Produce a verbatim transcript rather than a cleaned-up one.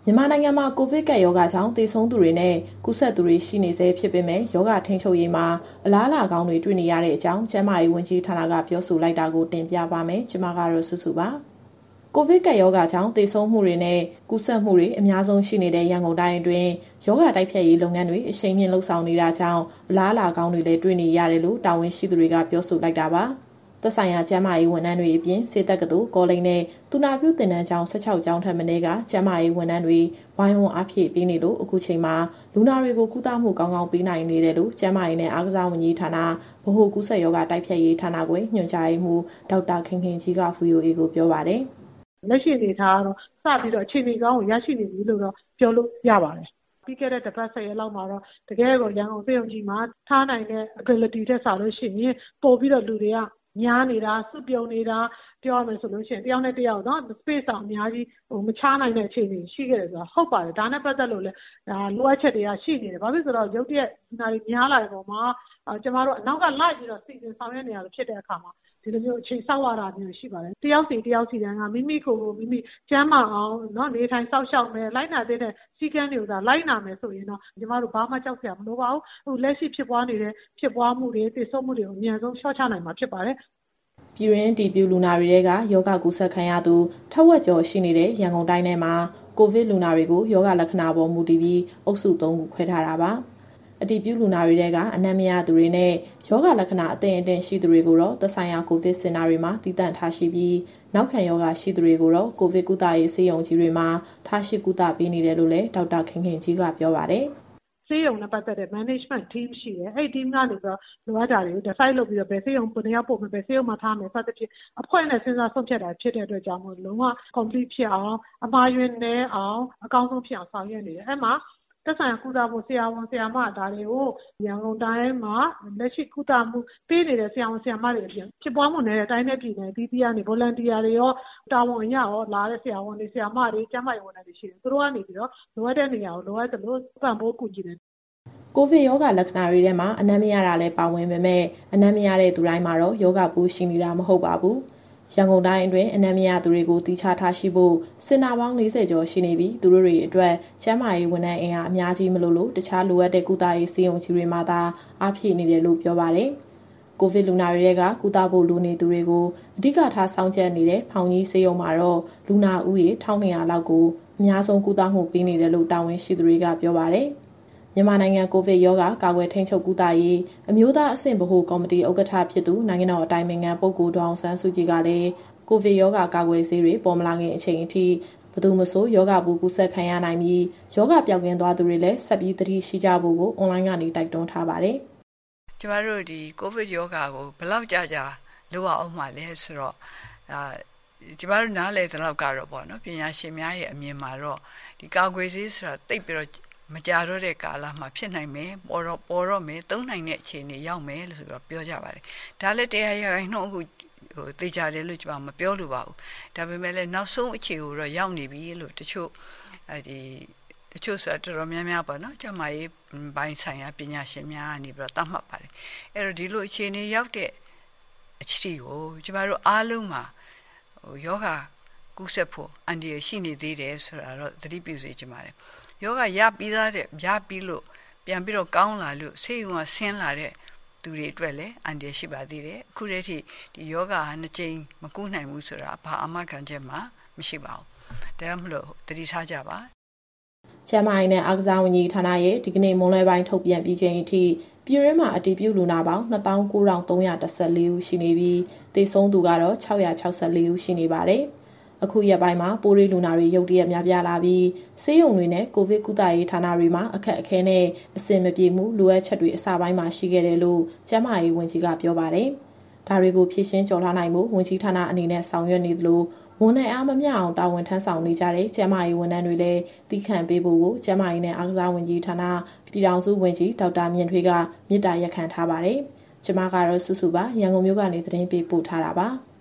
မြန်မာနိုင်ငံမှာကိုဗစ်ကပ်ရောဂါကြောင့်သေဆုံးသူတွေနဲ့ကူးစက်သူတွေရှိနေဆဲဖြစ်ပေမဲ့ရောဂါထိန်းချုပ်ရေးမှာအလားအလာကောင်းတွေတွေ့နေရတဲ့အကြောင်းကျန်းမာရေးဝန်ကြီးဌာနကပြောဆိုလိုက်တာကိုတင်ပြပါမယ်။ကျွန်မကတော့စုစုပါ။ကိုဗစ်ကပ်ရောဂါကြောင့်သေဆုံးမှုတွေနဲ့ကူးစက်မှုတွေအများဆုံးရှိနေတဲ့ရန်ကုန်တိုင်းအတွင်းရောဂါတိုက်ဖျက်ရေးလုပ်ငန်းတွေအရှိန်မြင့်လှုပ်ဆောင်နေတာကြောင့်အလားအလာကောင်းတွေလည်းတွေ့နေရတယ်လို့တာဝန်ရှိသူတွေကပြောဆိုလိုက်တာပါ။သက်ဆိုင်ရာကျန်းမာရေးဝန်ထမ်းတွေအပြင်စေတက္ကသိုလ်ကောလိပ်နဲ့သူနာပြုသင်တန်းကျောင်း၁၆ကျောင်းထပ်မင်းကကျန်းမာရေးဝန်ထမ်းတွေဝိုင်းဝန်းအားဖြည့်ပေးနေလို့အခုချိန်မှာလူနာတွေကိုကုသမှုကောင်းကောင်းပေးနိုင်နေတယ်လို့ကျန်းမာရေးနဲ့အားကစားဝန်ကြီးဌာနဗဟိုကူးစက်ရောဂါတိုက်ဖျက်ရေးဌာနခွဲညွှန်ကြားရေးမှူးဒေါက်တာခင်ခင်ကြီးက ဗွီအိုအေကိုပြောပါတယ်။လက်ရှိအနေအထားကတော့စပြီးတော့အခြေအနေကောင်းကိုရရှိနေပြီလို့တော့ပြောလို့ရပါတယ်။ပြီးခဲ့တဲ့တစ်ပတ်ဆယ်ရက်လောက်မှာတော့တကယ်ကိုရန်ကုန်စေယုံကြီးမှာထားနိုင်တဲ့ ability တက်စားလို့ရှိရင်ပို့ပြီးတော့လူတွေကများနေတာစုပြုံနေတာပြောရမယ်ဆိုလို့ရှိရင်တယောက်နဲ့တယောက်တော့ space အောင်အများကြီးဟိုမချနိုင်တဲ့အခြေအနေရှိခဲ့တယ်ဆိုတော့ဟုတ်ပါတယ်ဒါနဲ့ပတ်သက်လို့လည်းဒါလိုအပ်ချက်တွေကရှိနေတယ်ဘာဖြစ်ဆိုတော့ရုပ်တရက်ဒီနာတွေများလာတဲ့ပုံမှာကျမတို့အနောက်ကလိုက်ပြီးတော့စီစဉ်ဆောင်ရွက်နေရလို့ဖြစ်တဲ့အခါမှာဒီလိုမျိုးအချိန်ဆောက်ရတာမျိုးရှိပါတယ်တယောက်စီတယောက်စီတိုင်းကမိမိကိုယ်ကိုမိမိကျန်းမာအောင်เนาะနေထိုင်စောင့်ရှောက်မယ်လိုက်နာတဲ့စီကံတွေကိုသာလိုက်နာမယ်ဆိုရင်တော့ကျမတို့ဘာမှကြောက်စရာမလိုပါဘူးဟိုလက်ရှိဖြစ်ပွားနေတဲ့ဖြစ်ပွားမှုတွေတည်ဆုံမှုတွေကိုအများဆုံးရှော့ချနိုင်မှာဖြစ်ပါတယ်ပြည်ရင်းတီပြူလူနာတွေကယောဂကုသခံရသူထက်ဝက်ကျော်ရှိနေတဲ့ရန်ကုန်တိုင်းထဲမှာကိုဗစ်လူနာတွေကိုယောဂလက္ခဏာပေါ်မူတည်ပြီးအုပ်စုသုံးခုခွဲထားတာပါအတီပြူလူနာတွေကအနံ့မရသူတွေနဲ့ယောဂလက္ခဏာအသင့်အတင့်ရှိသူတွေကိုတော့သက်ဆိုင်ရာကိုဗစ်စင်တာတွေမှာတည်တံ့ထားရှိပြီးနောက်ခံယောဂရှိသူတွေကိုတော့ကိုဗစ်ကုသရေးဆေးရုံကြီးတွေမှာထားရှိကုသပေးနေတယ်လို့လည်းဒေါက်တာခင်ခင်ကြီးကပြောပါတယ်ဆေးရုံနဲ့ပတ်သက်တဲ့ management team ရှိတယ်အဲ့ဒီ team ကနေပြီးတော့လိုအပ်တာတွေကို decide လုပ်ပြီးတော့ဘယ်ဆေးရုံပုံရောက်ပို့မယ်ဘယ်ဆေးရုံမှာထားမယ်စသဖြင့်အဖွဲ့နဲ့စဉ်းစားဆုံးဖြတ်တာဖြစ်တဲ့အတွက်ကြောင့်မို့လုံးဝ complete ဖြစ်အောင်အမှားယွင်းနေအောင်အကောင်းဆုံးဖြစ်အောင်ဆောင်ရွက်နေတယ်အဲ့မှာသက်ဆိုင်ရာကုသမှုဆရာဝန်ဆရာမဒါတွေကိုရန်ကုန်တိုင်းမှာလက်ရှိကုသမှုပေးနေတဲ့ဆရာဝန်ဆရာမတွေအပြင်ဖြစ်ပွားမှုနေတဲ့တိုင်းနဲ့ပြည်နယ်ဒီတီကနေ volunteer တွေရောတာဝန်အရရောလာတဲ့ဆရာဝန်တွေဆရာမတွေကျန်းမာရေးဝန်ထမ်းတွေရှိတယ်သူတို့ကနေပြီးတော့လိုအပ်တဲ့နေရာကိုလိုအပ်သလိုပံ့ပိုးကူညီတယ်ကိုဗစ်ရောဂါလက္ခဏာတွေထဲမှာအနံ့မရတာလည်းပါဝင်ပေမဲ့အနံ့မရတဲ့သူတိုင်းမှာတော့ရောဂါပိုးရှိနေတာမဟုတ်ပါဘူး။ရန်ကုန်တိုင်းအတွင်းအနံ့မရသူတွေကိုတီးခြားထားရှိဖို့စင်တာပေါင်း၄၀ကျော်ရှိနေပြီးသူတို့တွေအတွက်ကျန်းမာရေးဝန်ထမ်းအင်အားအများကြီးမလိုလို့တခြားလိုအပ်တဲ့ကုသရေးဆေးရုံကြီးတွေမှာသာအားဖြည့်နေတယ်လို့ပြောပါတယ်။ကိုဗစ်လူနာတွေကကုသဖို့လိုနေသူတွေကိုအဓိကထားစောင့်ကြပ်နေတဲ့ဖောင်ကြီးဆေးရုံမှာတော့လူနာဦးရေ၁၂၀၀လောက်ကိုအများဆုံးကုသမှုပေးနေတယ်လို့တာဝန်ရှိသူတွေကပြောပါတယ်။မြန်မာနိုင်ငံကိုဗစ်ရောဂါကာကွယ်ထိန်းချုပ်ကုသရေးအမျိုးသားအဆင့်ဗဟိုကော်မတီဥက္ကဋ္ဌဖြစ်သူနိုင်ငံတော်အတိုင်ပင်ခံပုဂ္ဂိုလ်ဒေါ်အောင်ဆန်းစုကြည်ကလည်းကိုဗစ်ရောဂါကာကွယ်ဆေးတွေပေါ်မလာခင်အချိန်အထိဘယ်သူမှဆိုရောဂါပိုးကူးစက်ခံရနိုင်ပြီးရောဂါပျောက်ကင်းသွားသူတွေလည်းဆက်ပြီးသတိရှိကြဖို့ကိုအွန်လိုင်းကနေတိုက်တွန်းထားပါတယ်။ကျမတို့ဒီကိုဗစ်ရောဂါကိုဘယ်လောက်ကြာကြာလုပ်အောင်မှလဲဆိုတော့အာကျမတို့နားလည်တဲ့လောက်ကတော့ပေါ့နော်ပညာရှင်များရဲ့အမြင်မှာတော့ဒီကာကွယ်ဆေးဆိုတာတိတ်ပြီးတော့မကြတော့တဲ့ကာလမှာဖြစ်နိုင်မယ်ပေါ်တော့ပေါ်တော့မယ်သုံးနိုင်တဲ့အခြေအနေရောက်မယ်လို့ဆိုတော့ပြောကြပါတယ်ဒါလည်းတရားရခိုင်နှုန်းအခုဟိုသိကြတယ်လို့ကျွန်မမပြောလို့ပါဘူးဒါပေမဲ့လည်းနောက်ဆုံးအခြေကိုတော့ရောက်နေပြီလို့တချို့အဲဒီတချို့ဆိုတော့တော်တော်များများပေါ့နော်ကျမရေးဘိုင်းဆိုင်ရာပညာရှင်များကနေပြီးတော့သတ်မှတ်ပါတယ်အဲ့တော့ဒီလိုအခြေအနေရောက်တဲ့အခြေကိုကျမတို့အားလုံးမှာဟိုယောဂကူးစက်ဖို့အန်ဒီရရှိနေသေးတယ်ဆိုတာတော့သတိပြုစေချင်ပါတယ်ယောဂရပြီးသားတဲ့ရပြီးလို့ပြန်ပြီးတော့ကောင်းလာလို့ဆေးရုံကဆင်းလာတဲ့သူတွေအတွက်လည်းအန်ဒီရှိပါသေးတယ်အခုတည်းထိဒီယောဂဟာနှစ်ကြိမ်မကူးနိုင်ဘူးဆိုတာဘာအမှခံချက်မှမရှိပါဘူးဒါမှမဟုတ်တတိထားကြပါကျန်းမာရေးနဲ့အားကစားဝန်ကြီးဌာနရဲ့ဒီကနေ့မွန်းလွဲပိုင်းထုတ်ပြန်ပြီးချိန်အထိပြည်ရင်းမှာအတည်ပြုလူနာပေါင်း၂၉၃၁၄ဦးရှိနေပြီးသေဆုံးသူကတော့၆၆၄ဦးရှိနေပါတယ်အခုရက်ပိုင်းမှာပိုးရိလူနာတွေရုတ်တရက်များပြားလာပြီးဆေးရုံတွေနဲ့ကိုဗစ်ကုသရေးဌာနတွေမှာအခက်အခဲနဲ့အဆင်မပြေမှုလိုအပ်ချက်တွေအစပိုင်းမှာရှိခဲ့တယ်လို့ကျန်းမာရေးဝန်ကြီးကပြောပါတယ်။ဒါတွေကိုဖြည့်ရှင်းကျော်လွှားနိုင်ဖို့ဝန်ကြီးဌာနအနေနဲ့ဆောင်ရွက်နေသလိုဝန်ထမ်းအားမမျှအောင်တာဝန်ထမ်းဆောင်နေကြတဲ့ကျန်းမာရေးဝန်ထမ်းတွေလည်းတီးခန့်ပေးဖို့ကိုကျန်းမာရေးနဲ့အားကစားဝန်ကြီးဌာနပြည်ထောင်စုဝန်ကြီးဒေါက်တာမြင့်ထွေးကမေတ္တာရပ်ခံထားပါတယ်။ကျွန်မကတော့စုစုပါရန်ကုန်မြို့ကနေသတင်းပေးပို့ထားတာပါ။